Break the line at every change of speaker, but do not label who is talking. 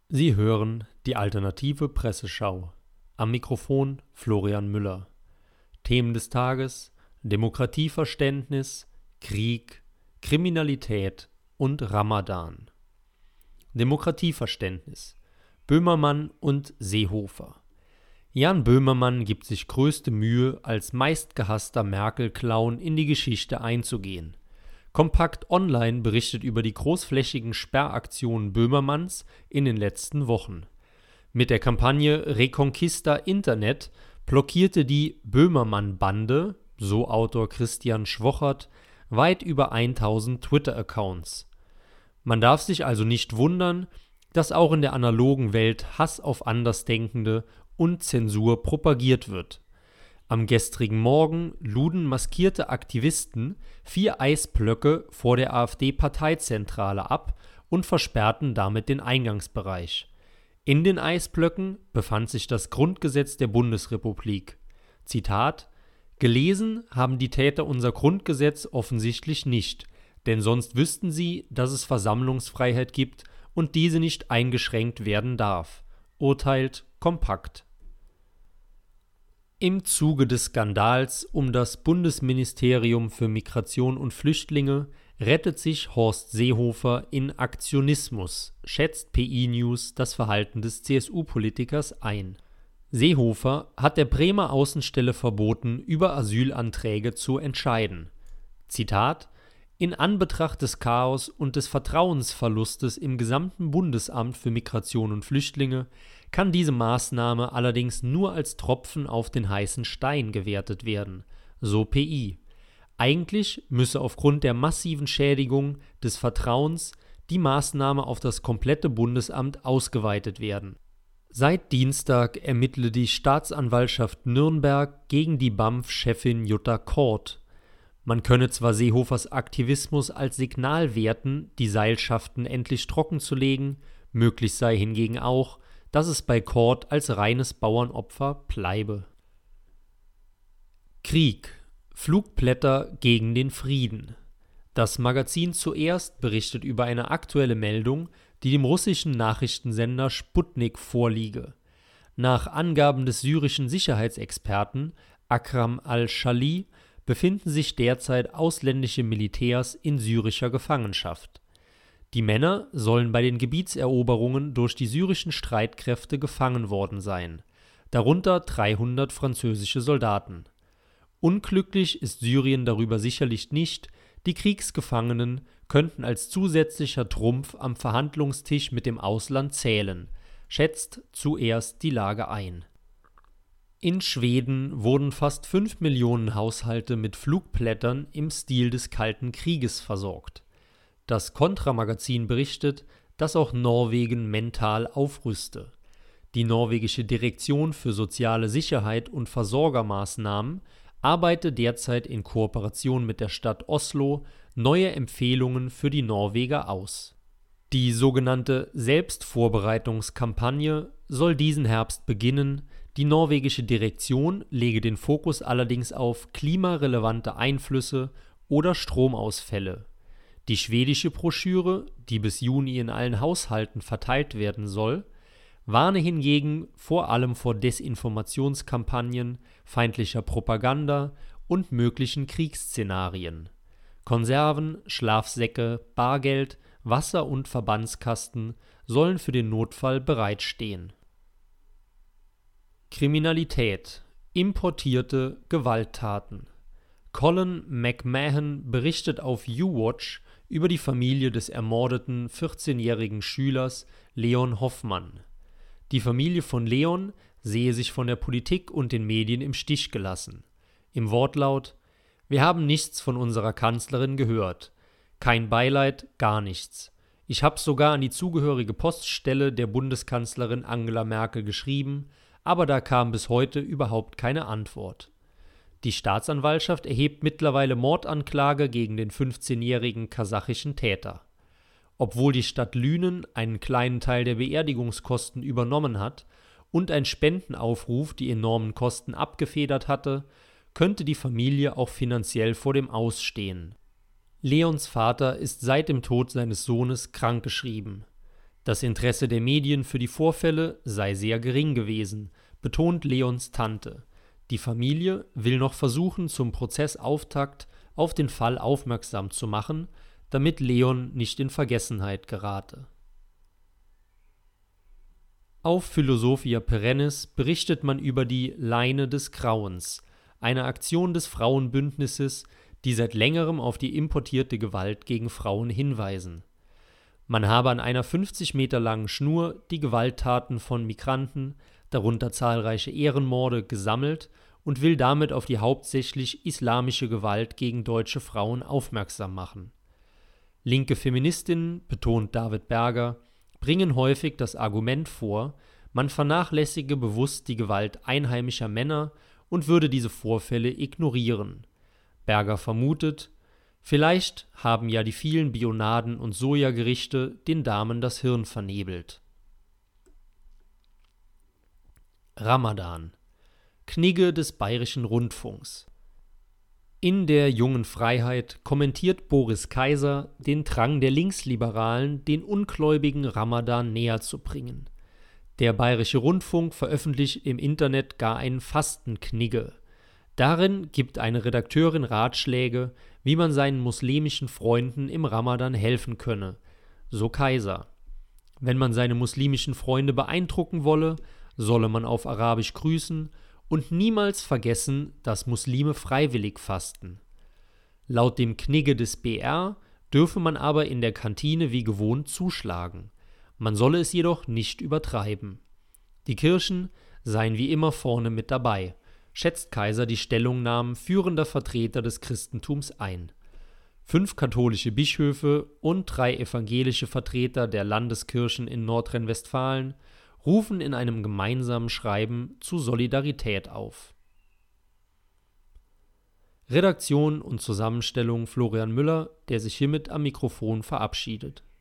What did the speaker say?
Sie hören die Alternative Presseschau. Am Mikrofon Florian Müller. Themen des Tages: Demokratieverständnis, Krieg, Kriminalität und Ramadan. Demokratieverständnis: Böhmermann und Seehofer. Jan Böhmermann gibt sich größte Mühe, als meistgehasster Merkel-Clown in die Geschichte einzugehen. Kompakt Online berichtet über die großflächigen Sperraktionen Böhmermanns in den letzten Wochen. Mit der Kampagne Reconquista Internet blockierte die Böhmermann-Bande, so Autor Christian Schwochert, weit über 1000 Twitter-Accounts. Man darf sich also nicht wundern, dass auch in der analogen Welt Hass auf Andersdenkende und Zensur propagiert wird. Am gestrigen Morgen luden maskierte Aktivisten 4 Eisblöcke vor der AfD-Parteizentrale ab und versperrten damit den Eingangsbereich. In den Eisblöcken befand sich das Grundgesetz der Bundesrepublik. Zitat: Gelesen haben die Täter unser Grundgesetz offensichtlich nicht, denn sonst wüssten sie, dass es Versammlungsfreiheit gibt und diese nicht eingeschränkt werden darf, urteilt Kompakt. Im Zuge des Skandals um das Bundesministerium für Migration und Flüchtlinge rettet sich Horst Seehofer in Aktionismus, schätzt PI News das Verhalten des CSU-Politikers ein. Seehofer hat der Bremer Außenstelle verboten, über Asylanträge zu entscheiden. Zitat: In Anbetracht des Chaos und des Vertrauensverlustes im gesamten Bundesamt für Migration und Flüchtlinge kann diese Maßnahme allerdings nur als Tropfen auf den heißen Stein gewertet werden, so PI. Eigentlich müsse aufgrund der massiven Schädigung des Vertrauens die Maßnahme auf das komplette Bundesamt ausgeweitet werden. Seit Dienstag ermittle die Staatsanwaltschaft Nürnberg gegen die BAMF-Chefin Jutta Kort. Man könne zwar Seehofers Aktivismus als Signal werten, die Seilschaften endlich trocken zu legen, möglich sei hingegen auch, dass es bei Kort als reines Bauernopfer bleibe. Krieg: Flugblätter gegen den Frieden. Das Magazin Zuerst berichtet über eine aktuelle Meldung, die dem russischen Nachrichtensender Sputnik vorliege. Nach Angaben des syrischen Sicherheitsexperten Akram al-Shali befinden sich derzeit ausländische Militärs in syrischer Gefangenschaft. Die Männer sollen bei den Gebietseroberungen durch die syrischen Streitkräfte gefangen worden sein, darunter 300 französische Soldaten. Unglücklich ist Syrien darüber sicherlich nicht, die Kriegsgefangenen könnten als zusätzlicher Trumpf am Verhandlungstisch mit dem Ausland zählen, schätzt Zuerst die Lage ein. In Schweden wurden fast 5 Millionen Haushalte mit Flugblättern im Stil des Kalten Krieges versorgt. Das Kontra-Magazin berichtet, dass auch Norwegen mental aufrüste. Die norwegische Direktion für soziale Sicherheit und Versorgermaßnahmen arbeitet derzeit in Kooperation mit der Stadt Oslo neue Empfehlungen für die Norweger aus. Die sogenannte Selbstvorbereitungskampagne soll diesen Herbst beginnen. Die norwegische Direktion lege den Fokus allerdings auf klimarelevante Einflüsse oder Stromausfälle. Die schwedische Broschüre, die bis Juni in allen Haushalten verteilt werden soll, warne hingegen vor allem vor Desinformationskampagnen, feindlicher Propaganda und möglichen Kriegsszenarien. Konserven, Schlafsäcke, Bargeld, Wasser und Verbandskasten sollen für den Notfall bereitstehen. Kriminalität: Importierte Gewalttaten. Colin McMahon berichtet auf U-Watch über die Familie des ermordeten 14-jährigen Schülers Leon Hoffmann. Die Familie von Leon sehe sich von der Politik und den Medien im Stich gelassen. Im Wortlaut: Wir haben nichts von unserer Kanzlerin gehört. Kein Beileid, gar nichts. Ich habe sogar an die zugehörige Poststelle der Bundeskanzlerin Angela Merkel geschrieben, aber da kam bis heute überhaupt keine Antwort. Die Staatsanwaltschaft erhebt mittlerweile Mordanklage gegen den 15-jährigen kasachischen Täter. Obwohl die Stadt Lünen einen kleinen Teil der Beerdigungskosten übernommen hat und ein Spendenaufruf die enormen Kosten abgefedert hatte, könnte die Familie auch finanziell vor dem Aus stehen. Leons Vater ist seit dem Tod seines Sohnes krankgeschrieben. Das Interesse der Medien für die Vorfälle sei sehr gering gewesen, betont Leons Tante. Die Familie will noch versuchen, zum Prozessauftakt auf den Fall aufmerksam zu machen, damit Leon nicht in Vergessenheit gerate. Auf Philosophia Perennis berichtet man über die Leine des Grauens, eine Aktion des Frauenbündnisses, die seit längerem auf die importierte Gewalt gegen Frauen hinweisen. Man habe an einer 50 Meter langen Schnur die Gewalttaten von Migranten, darunter zahlreiche Ehrenmorde, gesammelt und will damit auf die hauptsächlich islamische Gewalt gegen deutsche Frauen aufmerksam machen. Linke Feministinnen, betont David Berger, bringen häufig das Argument vor, man vernachlässige bewusst die Gewalt einheimischer Männer und würde diese Vorfälle ignorieren. Berger vermutet, vielleicht haben ja die vielen Bionaden und Sojagerichte den Damen das Hirn vernebelt. Ramadan. Knigge des Bayerischen Rundfunks. In der Jungen Freiheit kommentiert Boris Kaiser den Drang der Linksliberalen, den Ungläubigen Ramadan näher zu bringen. Der Bayerische Rundfunk veröffentlicht im Internet gar einen Fastenknigge. Darin gibt eine Redakteurin Ratschläge, wie man seinen muslimischen Freunden im Ramadan helfen könne. So Kaiser. Wenn man seine muslimischen Freunde beeindrucken wolle, solle man auf Arabisch grüßen und niemals vergessen, dass Muslime freiwillig fasten. Laut dem Knigge des BR dürfe man aber in der Kantine wie gewohnt zuschlagen. Man solle es jedoch nicht übertreiben. Die Kirchen seien wie immer vorne mit dabei, schätzt Kaiser die Stellungnahmen führender Vertreter des Christentums ein. 5 katholische Bischöfe und 3 evangelische Vertreter der Landeskirchen in Nordrhein-Westfalen rufen in einem gemeinsamen Schreiben zu Solidarität auf. Redaktion und Zusammenstellung Florian Müller, der sich hiermit am Mikrofon verabschiedet.